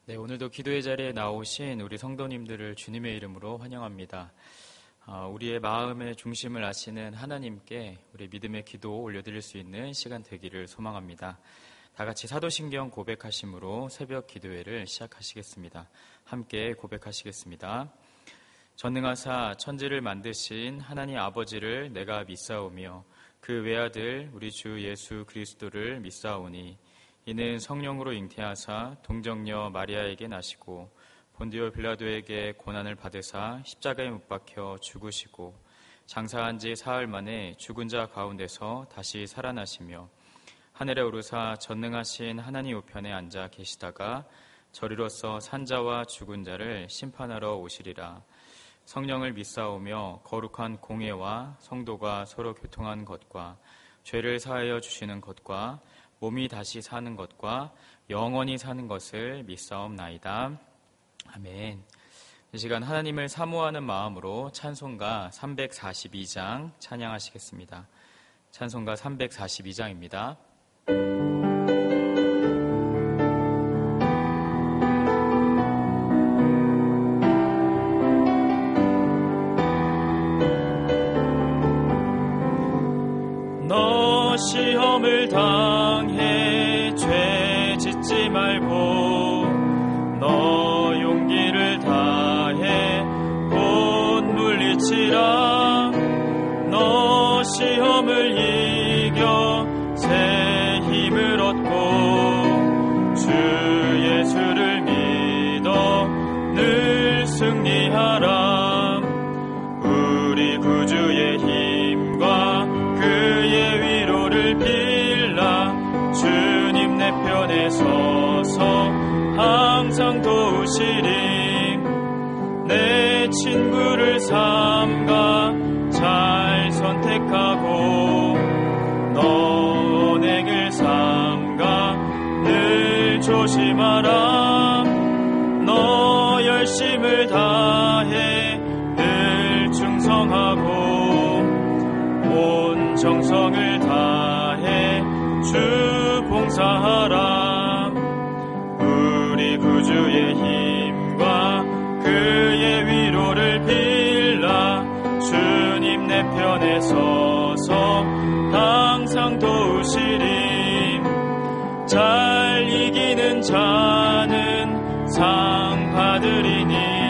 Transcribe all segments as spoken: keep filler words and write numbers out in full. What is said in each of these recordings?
네, 오늘도 기도의 자리에 나오신 우리 성도님들을 주님의 이름으로 환영합니다. 어, 우리의 마음의 중심을 아시는 하나님께 우리 믿음의 기도 올려드릴 수 있는 시간 되기를 소망합니다. 다 같이 사도신경 고백하심으로 새벽 기도회를 시작하시겠습니다. 함께 고백하시겠습니다. 전능하사 천지를 만드신 하나님 아버지를 내가 믿사오며 그 외아들 우리 주 예수 그리스도를 믿사오니 이는 성령으로 잉태하사 동정녀 마리아에게 나시고 본디오 빌라도에게 고난을 받으사 십자가에 못 박혀 죽으시고 장사한 지 사흘 만에 죽은 자 가운데서 다시 살아나시며 하늘에 오르사 전능하신 하나님 우편에 앉아 계시다가 저리로서 산자와 죽은 자를 심판하러 오시리라. 성령을 믿사오며 거룩한 공예와 성도가 서로 교통한 것과 죄를 사하여 주시는 것과 몸이 다시 사는 것과 영원히 사는 것을 믿사옵나이다. 아멘. 이 시간 하나님을 사모하는 마음으로 찬송가 삼백사십이 장 찬양하시겠습니다. 찬송가 삼백사십이 장입니다. 너 시험을 당해 죄 짓지 말고 너 용기를 다해 곧 물리치라. 너 시험을 이겨 새 힘을 얻고 주 예수를 믿어 늘 승리하라. 우리 구주의 힘과 그의 위로를 빌라. 주님 내 편에 서서 항상 도우시리. 내 친구를 삼가 잘 선택하고 너 언행을 삼가 늘 조심하라. 너 열심을 다해 늘 충성하고 온 정성을 다해 주 봉사하라. 우리 구주의 힘과 그의 위로를 빌라. 주님 내 편에 서서 항상 도우시리. 잘 이기는 자는 상 받으리니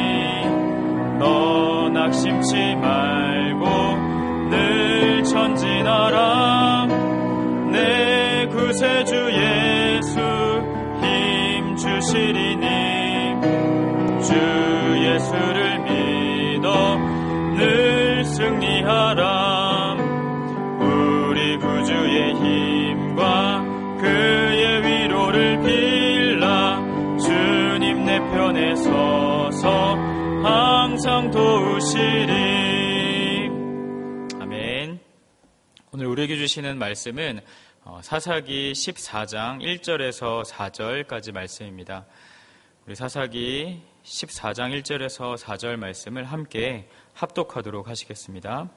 너 낙심치 말고 늘 전진하라. 내 구세주 예수 힘 주시리니 주 예수를 믿어 늘 승리하라. 우리 구주의 힘과 그의 위로를 빌라. 주님 내 편에 서서 항상 도우시리. 아멘. 오늘 우리에게 주시는 말씀은 사사기 십사 장 일 절에서 사 절까지 말씀입니다. 우리 사사기 십사 장 일 절에서 사 절 말씀을 함께 합독하도록 하시겠습니다.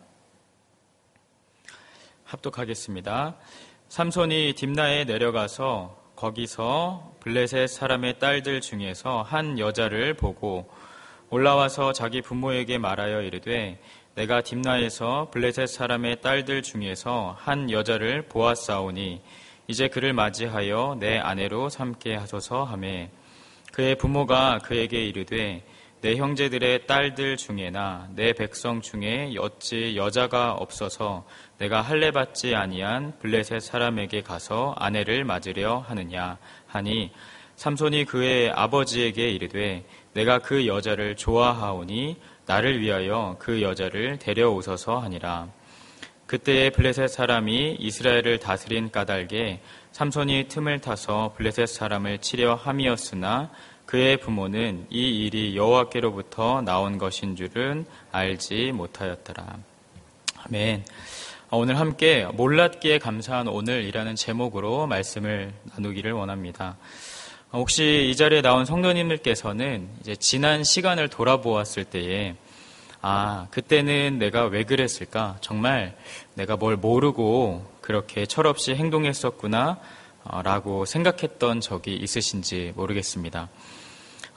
합독하겠습니다. 삼손이 딥나에 내려가서 거기서 블레셋 사람의 딸들 중에서 한 여자를 보고 올라와서 자기 부모에게 말하여 이르되 내가 딥나에서 블레셋 사람의 딸들 중에서 한 여자를 보았사오니 이제 그를 맞이하여 내 아내로 삼게 하소서 하매 그의 부모가 그에게 이르되 내 형제들의 딸들 중에나 내 백성 중에 어찌 여자가 없어서 내가 할례 받지 아니한 블레셋 사람에게 가서 아내를 맞으려 하느냐 하니 삼손이 그의 아버지에게 이르되 내가 그 여자를 좋아하오니 나를 위하여 그 여자를 데려오소서 하니라. 그때에 블레셋 사람이 이스라엘을 다스린 까닭에 삼손이 틈을 타서 블레셋 사람을 치려 함이었으나 그의 부모는 이 일이 여호와께로부터 나온 것인 줄은 알지 못하였더라. 아멘. 오늘 함께 몰랐기에 감사한 오늘이라는 제목으로 말씀을 나누기를 원합니다. 혹시 이 자리에 나온 성도님들께서는 이제 지난 시간을 돌아보았을 때에 아, 그때는 내가 왜 그랬을까? 정말 내가 뭘 모르고 그렇게 철없이 행동했었구나 라고 생각했던 적이 있으신지 모르겠습니다.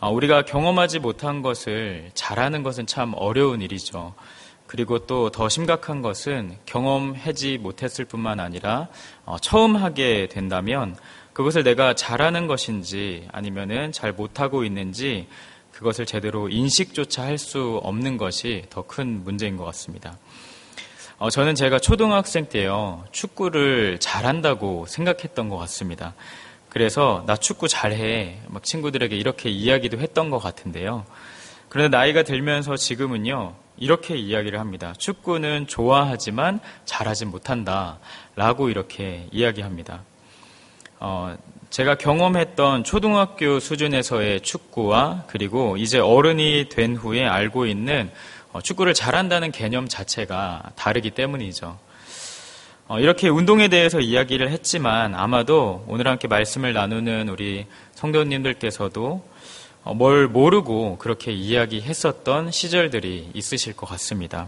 우리가 경험하지 못한 것을 잘하는 것은 참 어려운 일이죠. 그리고 또 더 심각한 것은 경험하지 못했을 뿐만 아니라 처음 하게 된다면 그것을 내가 잘하는 것인지 아니면은 잘 못하고 있는지 그것을 제대로 인식조차 할 수 없는 것이 더 큰 문제인 것 같습니다. 어, 저는 제가 초등학생 때요, 축구를 잘한다고 생각했던 것 같습니다. 그래서 나 축구 잘해 막 친구들에게 이렇게 이야기도 했던 것 같은데요. 그런데 나이가 들면서 지금은요, 이렇게 이야기를 합니다. 축구는 좋아하지만 잘하지 못한다 라고 이렇게 이야기합니다. 어, 제가 경험했던 초등학교 수준에서의 축구와 그리고 이제 어른이 된 후에 알고 있는 축구를 잘한다는 개념 자체가 다르기 때문이죠. 이렇게 운동에 대해서 이야기를 했지만 아마도 오늘 함께 말씀을 나누는 우리 성도님들께서도 뭘 모르고 그렇게 이야기했었던 시절들이 있으실 것 같습니다.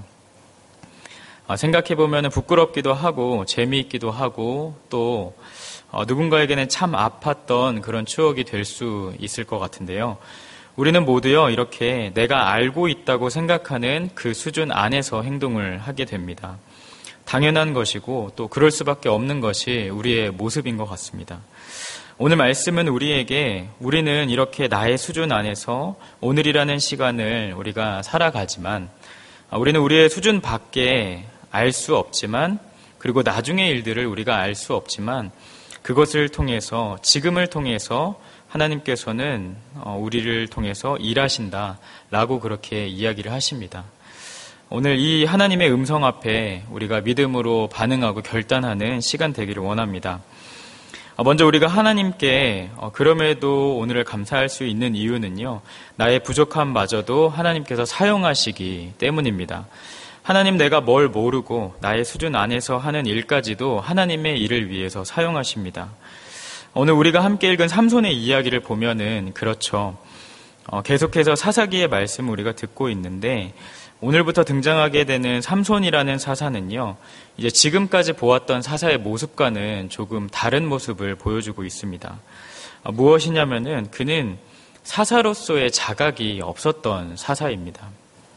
생각해보면 부끄럽기도 하고 재미있기도 하고 또 누군가에게는 참 아팠던 그런 추억이 될 수 있을 것 같은데요. 우리는 모두요, 이렇게 내가 알고 있다고 생각하는 그 수준 안에서 행동을 하게 됩니다. 당연한 것이고 또 그럴 수밖에 없는 것이 우리의 모습인 것 같습니다. 오늘 말씀은 우리에게 우리는 이렇게 나의 수준 안에서 오늘이라는 시간을 우리가 살아가지만 우리는 우리의 수준 밖에 알 수 없지만 그리고 나중의 일들을 우리가 알 수 없지만 그것을 통해서 지금을 통해서 하나님께서는 우리를 통해서 일하신다라고 그렇게 이야기를 하십니다. 오늘 이 하나님의 음성 앞에 우리가 믿음으로 반응하고 결단하는 시간 되기를 원합니다. 먼저 우리가 하나님께 그럼에도 오늘을 감사할 수 있는 이유는요, 나의 부족함마저도 하나님께서 사용하시기 때문입니다. 하나님, 내가 뭘 모르고 나의 수준 안에서 하는 일까지도 하나님의 일을 위해서 사용하십니다. 오늘 우리가 함께 읽은 삼손의 이야기를 보면은 그렇죠. 어, 계속해서 사사기의 말씀을 우리가 듣고 있는데 오늘부터 등장하게 되는 삼손이라는 사사는요, 이제 지금까지 보았던 사사의 모습과는 조금 다른 모습을 보여주고 있습니다. 어, 무엇이냐면은 그는 사사로서의 자각이 없었던 사사입니다.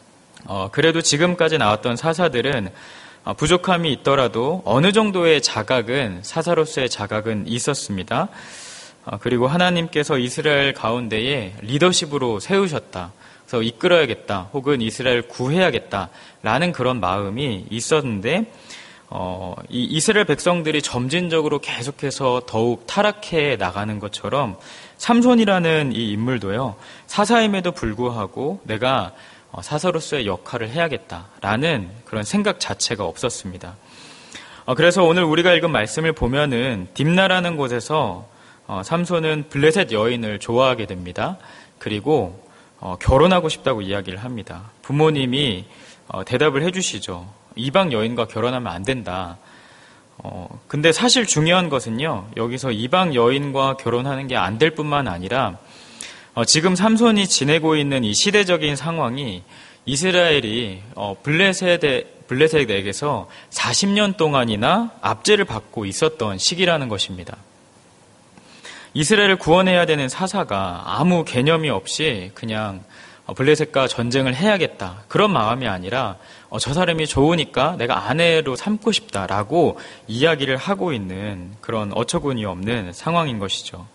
어, 그래도 지금까지 나왔던 사사들은 부족함이 있더라도 어느 정도의 자각은, 사사로서의 자각은 있었습니다. 그리고 하나님께서 이스라엘 가운데에 리더십으로 세우셨다. 그래서 이끌어야겠다. 혹은 이스라엘 구해야겠다라는 그런 마음이 있었는데 어, 이 이스라엘 백성들이 점진적으로 계속해서 더욱 타락해 나가는 것처럼 삼손이라는 이 인물도요, 사사임에도 불구하고 내가 사사로서의 역할을 해야겠다라는 그런 생각 자체가 없었습니다. 그래서 오늘 우리가 읽은 말씀을 보면은 딥나라는 곳에서 삼손은 블레셋 여인을 좋아하게 됩니다. 그리고 결혼하고 싶다고 이야기를 합니다. 부모님이 대답을 해주시죠. 이방 여인과 결혼하면 안 된다. 근데 사실 중요한 것은요, 여기서 이방 여인과 결혼하는 게 안 될 뿐만 아니라 어, 지금 삼손이 지내고 있는 이 시대적인 상황이 이스라엘이 어, 블레셋에, 블레셋에게서 사십 년 동안이나 압제를 받고 있었던 시기라는 것입니다. 이스라엘을 구원해야 되는 사사가 아무 개념이 없이 그냥 어, 블레셋과 전쟁을 해야겠다, 그런 마음이 아니라 어, 저 사람이 좋으니까 내가 아내로 삼고 싶다라고 이야기를 하고 있는 그런 어처구니 없는 상황인 것이죠.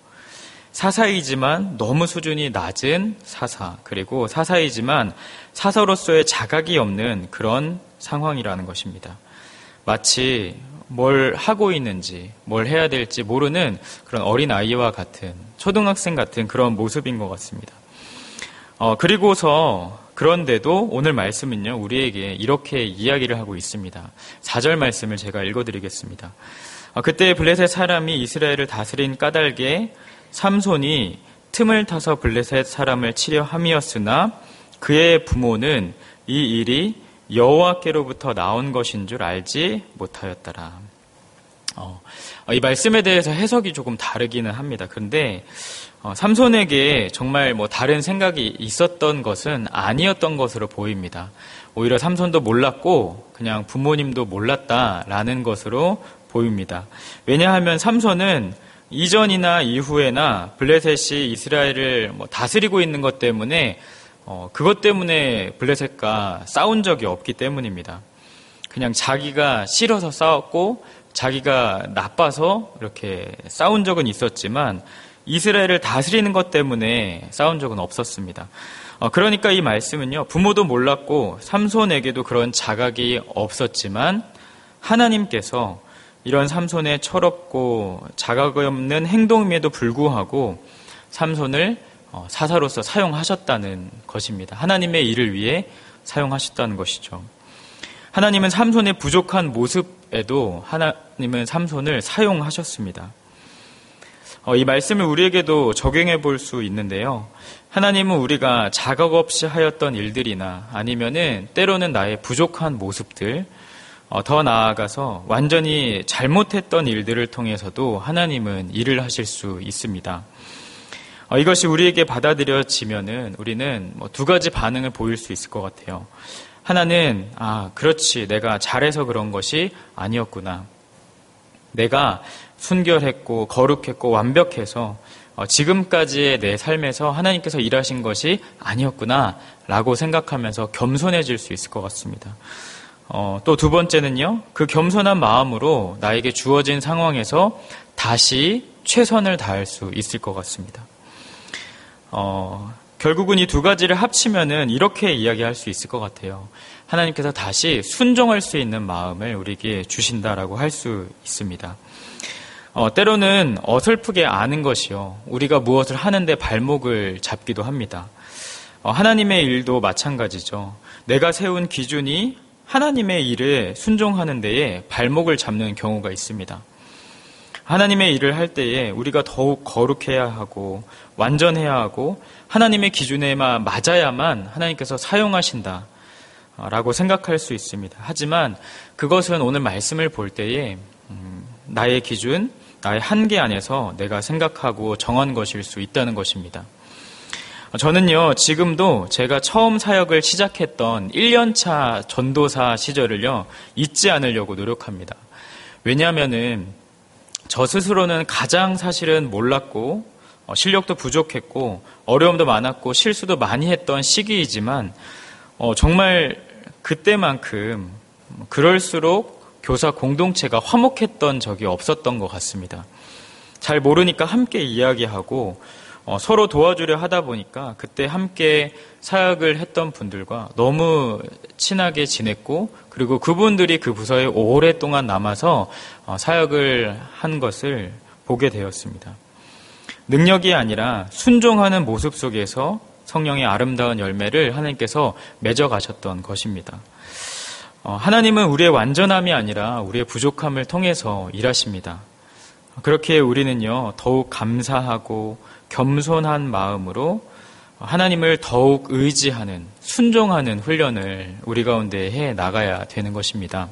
사사이지만 너무 수준이 낮은 사사, 그리고 사사이지만 사사로서의 자각이 없는 그런 상황이라는 것입니다. 마치 뭘 하고 있는지 뭘 해야 될지 모르는 그런 어린아이와 같은, 초등학생 같은 그런 모습인 것 같습니다. 어, 그리고서 그런데도 오늘 말씀은요, 우리에게 이렇게 이야기를 하고 있습니다. 사 절 말씀을 제가 읽어드리겠습니다. 어, 그때 블레셋 사람이 이스라엘을 다스린 까닭에 삼손이 틈을 타서 블레셋 사람을 치려 함이었으나 그의 부모는 이 일이 여호와께로부터 나온 것인 줄 알지 못하였더라. 어, 이 말씀에 대해서 해석이 조금 다르기는 합니다. 그런데 어, 삼손에게 정말 뭐 다른 생각이 있었던 것은 아니었던 것으로 보입니다. 오히려 삼손도 몰랐고 그냥 부모님도 몰랐다라는 것으로 보입니다. 왜냐하면 삼손은 이전이나 이후에나 블레셋이 이스라엘을 뭐 다스리고 있는 것 때문에 어, 그것 때문에 블레셋과 싸운 적이 없기 때문입니다. 그냥 자기가 싫어서 싸웠고 자기가 나빠서 이렇게 싸운 적은 있었지만 이스라엘을 다스리는 것 때문에 싸운 적은 없었습니다. 어, 그러니까 이 말씀은요, 부모도 몰랐고 삼손에게도 그런 자각이 없었지만 하나님께서 이런 삼손의 철없고 자각이 없는 행동임에도 불구하고 삼손을 사사로서 사용하셨다는 것입니다. 하나님의 일을 위해 사용하셨다는 것이죠. 하나님은 삼손의 부족한 모습에도 하나님은 삼손을 사용하셨습니다. 이 말씀을 우리에게도 적용해 볼 수 있는데요. 하나님은 우리가 자각 없이 하였던 일들이나 아니면은 때로는 나의 부족한 모습들, 더 나아가서 완전히 잘못했던 일들을 통해서도 하나님은 일을 하실 수 있습니다. 이것이 우리에게 받아들여지면은 우리는 뭐 두 가지 반응을 보일 수 있을 것 같아요. 하나는, 아, 그렇지. 내가 잘해서 그런 것이 아니었구나. 내가 순결했고 거룩했고 완벽해서 지금까지의 내 삶에서 하나님께서 일하신 것이 아니었구나 라고 생각하면서 겸손해질 수 있을 것 같습니다. 어, 또 두 번째는요, 그 겸손한 마음으로 나에게 주어진 상황에서 다시 최선을 다할 수 있을 것 같습니다. 어, 결국은 이 두 가지를 합치면은 이렇게 이야기할 수 있을 것 같아요. 하나님께서 다시 순종할 수 있는 마음을 우리에게 주신다라고 할 수 있습니다. 어, 때로는 어설프게 아는 것이요, 우리가 무엇을 하는데 발목을 잡기도 합니다. 어, 하나님의 일도 마찬가지죠. 내가 세운 기준이 하나님의 일에 순종하는 데에 발목을 잡는 경우가 있습니다. 하나님의 일을 할 때에 우리가 더욱 거룩해야 하고 완전해야 하고 하나님의 기준에만 맞아야만 하나님께서 사용하신다 라고 생각할 수 있습니다. 하지만 그것은 오늘 말씀을 볼 때에 음, 나의 기준, 나의 한계 안에서 내가 생각하고 정한 것일 수 있다는 것입니다. 저는요, 지금도 제가 처음 사역을 시작했던 일 년차 전도사 시절을요, 잊지 않으려고 노력합니다. 왜냐하면은 저 스스로는 가장 사실은 몰랐고 실력도 부족했고 어려움도 많았고 실수도 많이 했던 시기이지만 어, 정말 그때만큼 그럴수록 교사 공동체가 화목했던 적이 없었던 것 같습니다. 잘 모르니까 함께 이야기하고 어, 서로 도와주려 하다 보니까 그때 함께 사역을 했던 분들과 너무 친하게 지냈고 그리고 그분들이 그 부서에 오랫동안 남아서 어, 사역을 한 것을 보게 되었습니다. 능력이 아니라 순종하는 모습 속에서 성령의 아름다운 열매를 하나님께서 맺어가셨던 것입니다. 어, 하나님은 우리의 완전함이 아니라 우리의 부족함을 통해서 일하십니다. 그렇게 우리는요, 더욱 감사하고 겸손한 마음으로 하나님을 더욱 의지하는, 순종하는 훈련을 우리 가운데 해 나가야 되는 것입니다.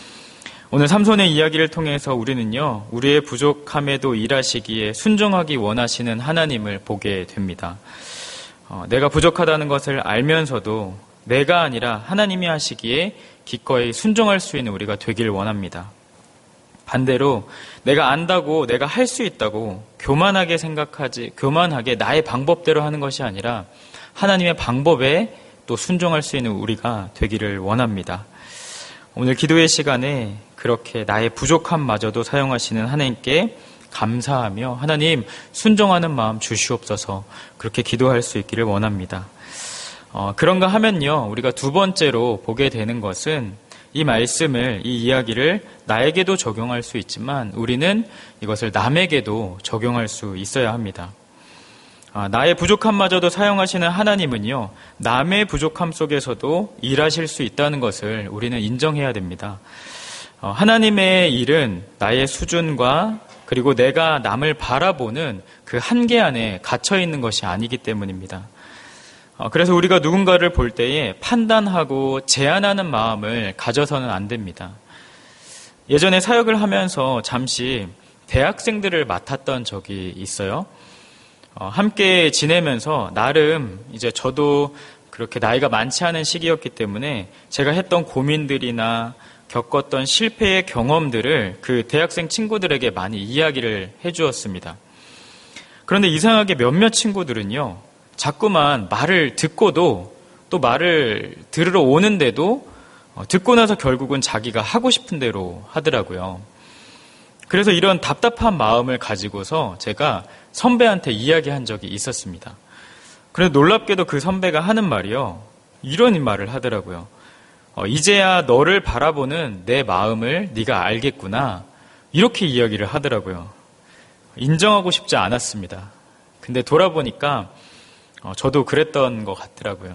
오늘 삼손의 이야기를 통해서 우리는요, 우리의 부족함에도 일하시기에 순종하기 원하시는 하나님을 보게 됩니다. 어, 내가 부족하다는 것을 알면서도 내가 아니라 하나님이 하시기에 기꺼이 순종할 수 있는 우리가 되길 원합니다. 반대로 내가 안다고 내가 할 수 있다고 교만하게 생각하지, 교만하게 나의 방법대로 하는 것이 아니라 하나님의 방법에 또 순종할 수 있는 우리가 되기를 원합니다. 오늘 기도의 시간에 그렇게 나의 부족함마저도 사용하시는 하나님께 감사하며 하나님 순종하는 마음 주시옵소서 그렇게 기도할 수 있기를 원합니다. 어, 그런가 하면요, 우리가 두 번째로 보게 되는 것은 이 말씀을, 이 이야기를 나에게도 적용할 수 있지만 우리는 이것을 남에게도 적용할 수 있어야 합니다. 아, 나의 부족함마저도 사용하시는 하나님은요, 남의 부족함 속에서도 일하실 수 있다는 것을 우리는 인정해야 됩니다. 어, 하나님의 일은 나의 수준과 그리고 내가 남을 바라보는 그 한계 안에 갇혀 있는 것이 아니기 때문입니다. 그래서 우리가 누군가를 볼 때에 판단하고 제한하는 마음을 가져서는 안 됩니다. 예전에 사역을 하면서 잠시 대학생들을 맡았던 적이 있어요. 어, 함께 지내면서 나름 이제 저도 그렇게 나이가 많지 않은 시기였기 때문에 제가 했던 고민들이나 겪었던 실패의 경험들을 그 대학생 친구들에게 많이 이야기를 해주었습니다. 그런데 이상하게 몇몇 친구들은요, 자꾸만 말을 듣고도 또 말을 들으러 오는데도 듣고 나서 결국은 자기가 하고 싶은 대로 하더라고요. 그래서 이런 답답한 마음을 가지고서 제가 선배한테 이야기한 적이 있었습니다. 그래서 놀랍게도 그 선배가 하는 말이요, 이런 말을 하더라고요. 어, 이제야 너를 바라보는 내 마음을 네가 알겠구나, 이렇게 이야기를 하더라고요. 인정하고 싶지 않았습니다. 근데 돌아보니까 어, 저도 그랬던 것 같더라고요.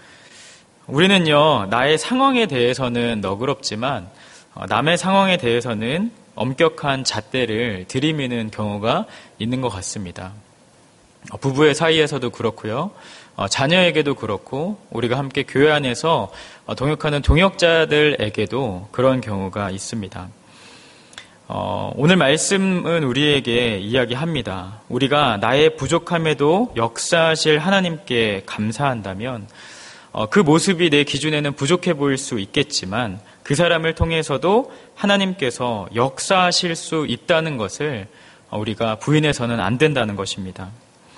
우리는요, 나의 상황에 대해서는 너그럽지만 어, 남의 상황에 대해서는 엄격한 잣대를 들이미는 경우가 있는 것 같습니다. 어, 부부의 사이에서도 그렇고요, 어, 자녀에게도 그렇고, 우리가 함께 교회 안에서 어, 동역하는 동역자들에게도 그런 경우가 있습니다. 어, 오늘 말씀은 우리에게 이야기합니다. 우리가 나의 부족함에도 역사하실 하나님께 감사한다면 어, 그 모습이 내 기준에는 부족해 보일 수 있겠지만 그 사람을 통해서도 하나님께서 역사하실 수 있다는 것을 우리가 부인해서는 안 된다는 것입니다.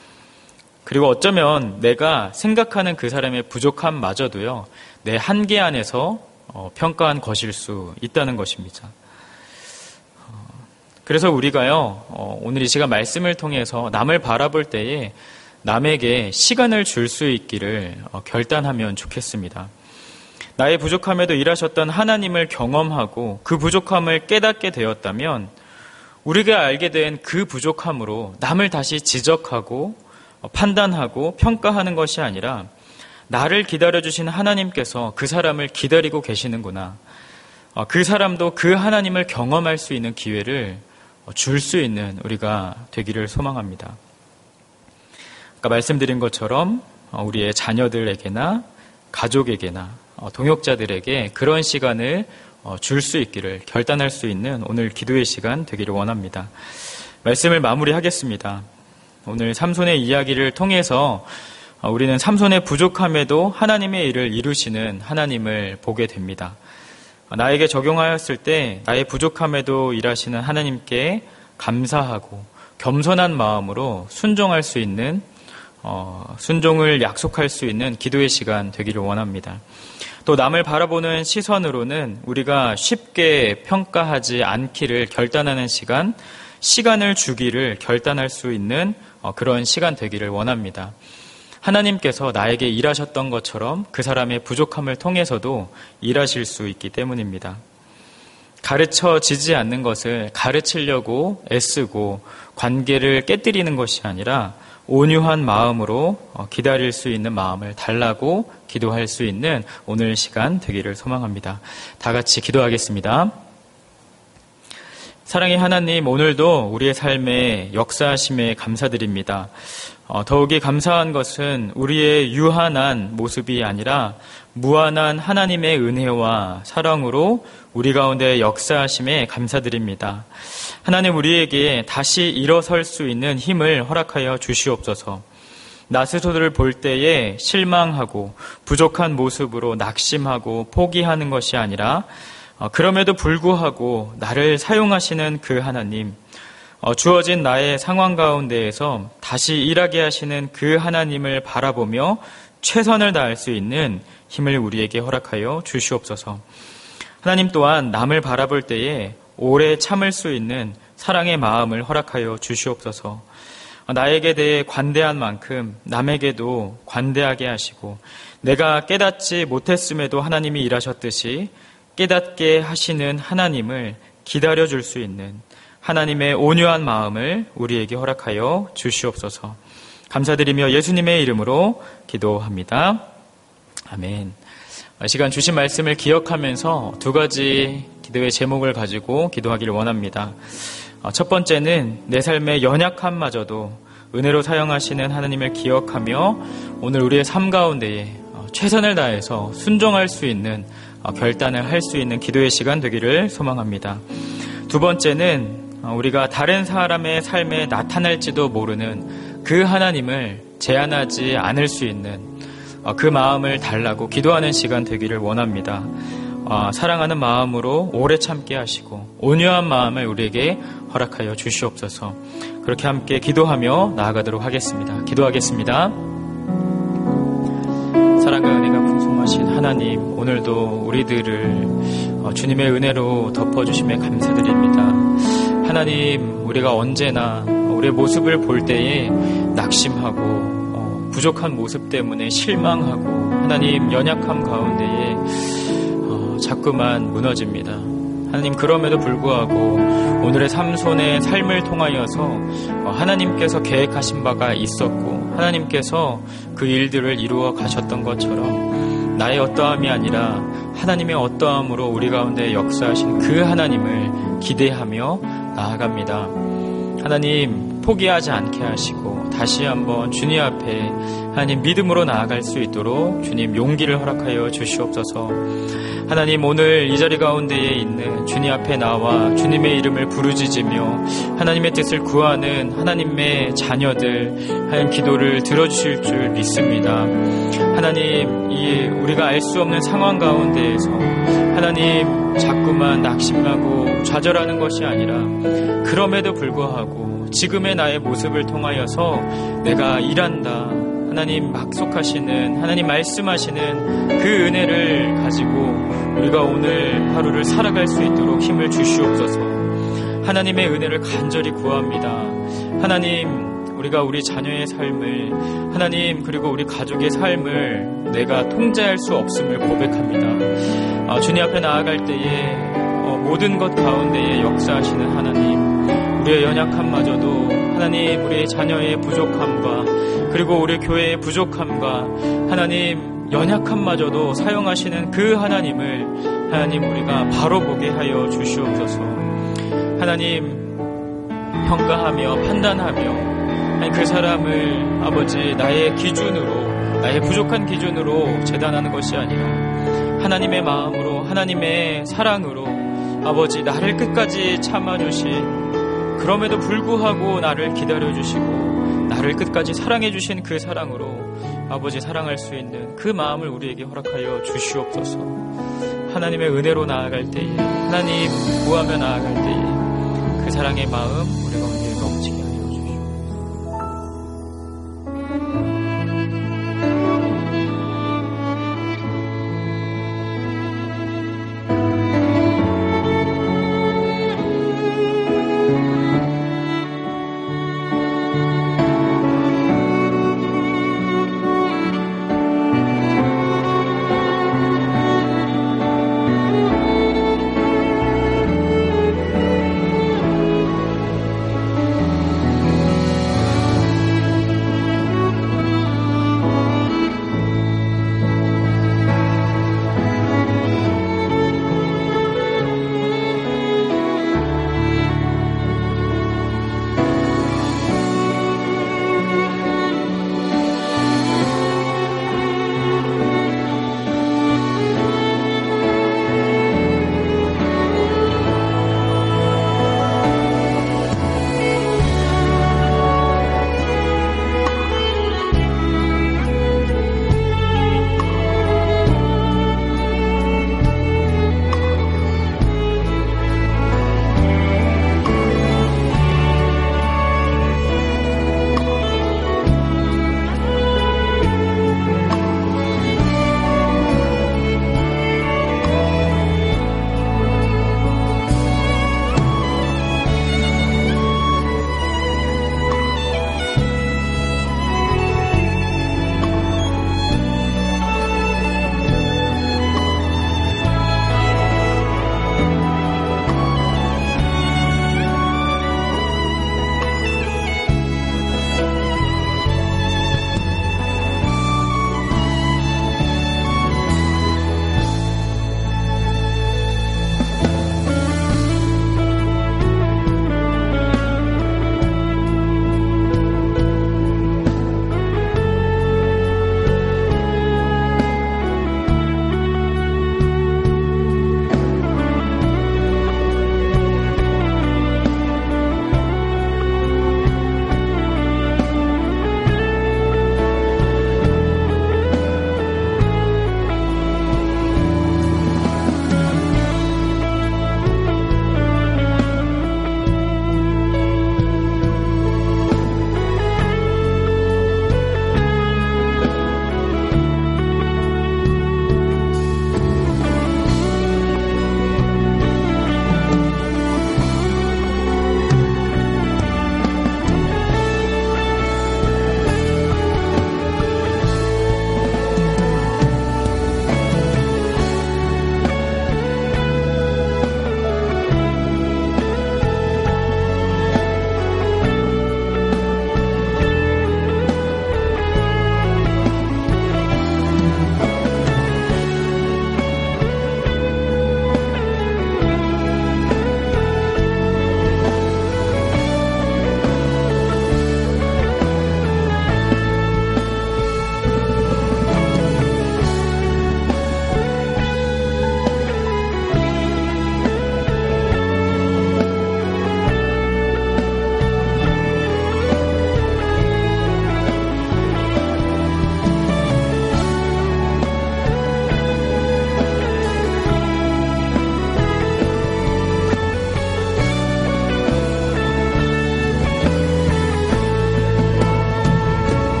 그리고 어쩌면 내가 생각하는 그 사람의 부족함마저도요, 내 한계 안에서 어, 평가한 것일 수 있다는 것입니다. 어, 그래서 우리가요, 어, 오늘 이 시간 말씀을 통해서 남을 바라볼 때에 남에게 시간을 줄 수 있기를 어, 결단하면 좋겠습니다. 나의 부족함에도 일하셨던 하나님을 경험하고 그 부족함을 깨닫게 되었다면 우리가 알게 된 그 부족함으로 남을 다시 지적하고 판단하고 평가하는 것이 아니라 나를 기다려주신 하나님께서 그 사람을 기다리고 계시는구나, 그 사람도 그 하나님을 경험할 수 있는 기회를 줄 수 있는 우리가 되기를 소망합니다. 아까 말씀드린 것처럼 우리의 자녀들에게나 가족에게나 동역자들에게 그런 시간을 줄 수 있기를 결단할 수 있는 오늘 기도의 시간 되기를 원합니다. 말씀을 마무리하겠습니다. 오늘 삼손의 이야기를 통해서 우리는 삼손의 부족함에도 하나님의 일을 이루시는 하나님을 보게 됩니다. 나에게 적용하였을 때 나의 부족함에도 일하시는 하나님께 감사하고 겸손한 마음으로 순종할 수 있는 어, 순종을 약속할 수 있는 기도의 시간 되기를 원합니다. 또 남을 바라보는 시선으로는 우리가 쉽게 평가하지 않기를 결단하는 시간, 시간을 주기를 결단할 수 있는 그런 시간 되기를 원합니다. 하나님께서 나에게 일하셨던 것처럼 그 사람의 부족함을 통해서도 일하실 수 있기 때문입니다. 가르쳐지지 않는 것을 가르치려고 애쓰고 관계를 깨뜨리는 것이 아니라 온유한 마음으로 기다릴 수 있는 마음을 달라고 기도할 수 있는 오늘 시간 되기를 소망합니다. 다 같이 기도하겠습니다. 사랑의 하나님, 오늘도 우리의 삶에 역사하심에 감사드립니다. 어, 더욱이 감사한 것은 우리의 유한한 모습이 아니라 무한한 하나님의 은혜와 사랑으로 우리 가운데 역사하심에 감사드립니다. 하나님, 우리에게 다시 일어설 수 있는 힘을 허락하여 주시옵소서. 나 스스로를 볼 때에 실망하고 부족한 모습으로 낙심하고 포기하는 것이 아니라 어, 그럼에도 불구하고 나를 사용하시는 그 하나님, 어, 주어진 나의 상황 가운데에서 다시 일하게 하시는 그 하나님을 바라보며 최선을 다할 수 있는 힘을 우리에게 허락하여 주시옵소서. 하나님 또한 남을 바라볼 때에 오래 참을 수 있는 사랑의 마음을 허락하여 주시옵소서. 어, 나에게 대해 관대한 만큼 남에게도 관대하게 하시고 내가 깨닫지 못했음에도 하나님이 일하셨듯이 깨닫게 하시는 하나님을 기다려줄 수 있는 하나님의 온유한 마음을 우리에게 허락하여 주시옵소서. 감사드리며 예수님의 이름으로 기도합니다. 아멘. 시간 주신 말씀을 기억하면서 두 가지 기도의 제목을 가지고 기도하기를 원합니다. 첫 번째는 내 삶의 연약함마저도 은혜로 사용하시는 하나님을 기억하며 오늘 우리의 삶 가운데에 최선을 다해서 순종할 수 있는 결단을 할 수 있는 기도의 시간 되기를 소망합니다. 두 번째는 우리가 다른 사람의 삶에 나타날지도 모르는 그 하나님을 제한하지 않을 수 있는 그 마음을 달라고 기도하는 시간 되기를 원합니다. 어, 사랑하는 마음으로 오래 참게 하시고 온유한 마음을 우리에게 허락하여 주시옵소서. 그렇게 함께 기도하며 나아가도록 하겠습니다. 기도하겠습니다. 사랑과 은혜가 풍성하신 하나님, 오늘도 우리들을 어, 주님의 은혜로 덮어주심에 감사드립니다. 하나님, 우리가 언제나 우리의 모습을 볼 때에 낙심하고 어, 부족한 모습 때문에 실망하고 하나님 연약함 가운데에 어, 자꾸만 무너집니다. 하나님, 그럼에도 불구하고 오늘의 삼손의 삶을 통하여서 어, 하나님께서 계획하신 바가 있었고 하나님께서 그 일들을 이루어 가셨던 것처럼 나의 어떠함이 아니라 하나님의 어떠함으로 우리 가운데 역사하신 그 하나님을 기대하며 나아갑니다. 하나님, 포기하지 않게 하시고 다시 한번 주님 앞에 하나님 믿음으로 나아갈 수 있도록 주님 용기를 허락하여 주시옵소서. 하나님, 오늘 이 자리 가운데에 있는 주님 앞에 나와 주님의 이름을 부르짖으며 하나님의 뜻을 구하는 하나님의 자녀들 하나님 기도를 들어주실 줄 믿습니다. 하나님, 이 우리가 알 수 없는 상황 가운데에서 하나님 자꾸만 낙심하고 좌절하는 것이 아니라 그럼에도 불구하고 지금의 나의 모습을 통하여서 내가 일한다, 하나님 약속하시는 하나님 말씀하시는 그 은혜를 가지고 우리가 오늘 하루를 살아갈 수 있도록 힘을 주시옵소서. 하나님의 은혜를 간절히 구합니다. 하나님, 우리가 우리 자녀의 삶을 하나님 그리고 우리 가족의 삶을 내가 통제할 수 없음을 고백합니다. 아, 주님 앞에 나아갈 때에 어, 모든 것 가운데에 역사하시는 하나님, 우리의 연약함마저도 하나님 우리의 자녀의 부족함과 그리고 우리 교회의 부족함과 하나님 연약함마저도 사용하시는 그 하나님을 하나님 우리가 바로 보게 하여 주시옵소서. 하나님, 평가하며 판단하며 그 사람을 아버지 나의 기준으로 나의 부족한 기준으로 재단하는 것이 아니라 하나님의 마음으로 하나님의 사랑으로 아버지 나를 끝까지 참아주신 그럼에도 불구하고 나를 기다려주시고 나를 끝까지 사랑해주신 그 사랑으로 아버지 사랑할 수 있는 그 마음을 우리에게 허락하여 주시옵소서. 하나님의 은혜로 나아갈 때에 하나님 구하며 나아갈 때에 그 사랑의 마음 우리가